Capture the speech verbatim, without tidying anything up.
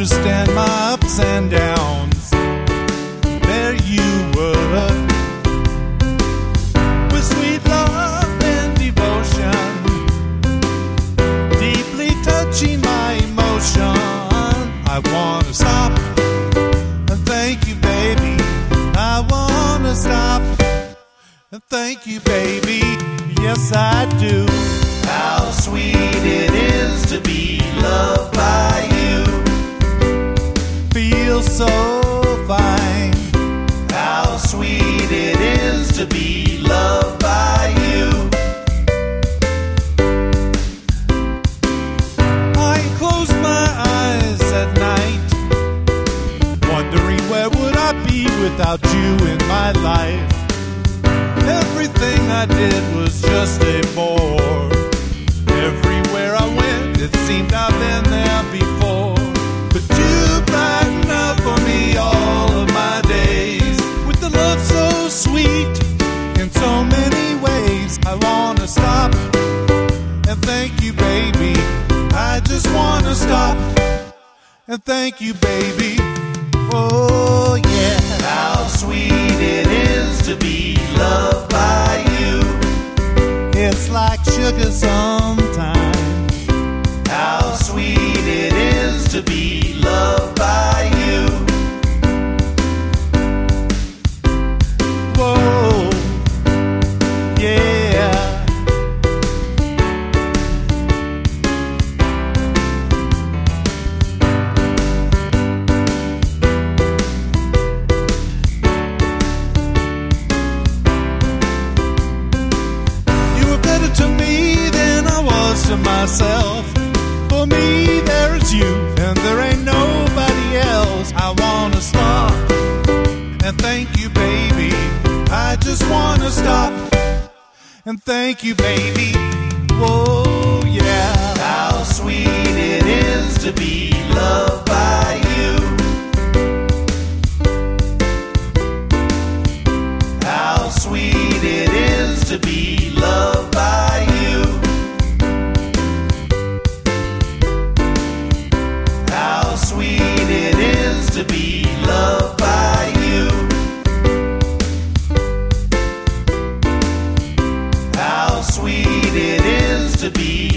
understand my ups and downs. There you were, with sweet love and devotion, deeply touching my emotion. I wanna stop and thank you, baby. I wanna stop and thank you, baby. Yes, I do. How sweet it is to be loved by you. Feels so fine. How sweet it is to be loved by you. I close my eyes at night, wondering where would I be without you in my life. Everything I did was just a bore. Everywhere I went, it seemed I've been there before. But you brighten up for me all of my days, with the love so sweet in so many ways. I wanna stop and thank you, baby. I just wanna stop and thank you, baby. Oh yeah. How sweet it is to be loved by you. It's like sugar sometimes. How sweet it is to be loved by you. Whoa, yeah. You were better to me than I was to myself. For me, there's you, and there ain't nobody else. I wanna stop and thank you, baby. I just wanna stop and thank you, baby. Whoa, yeah. How sweet it is to be loved by you. How sweet it is to be loved by you. How sweet it is to be loved by you. How sweet it is to be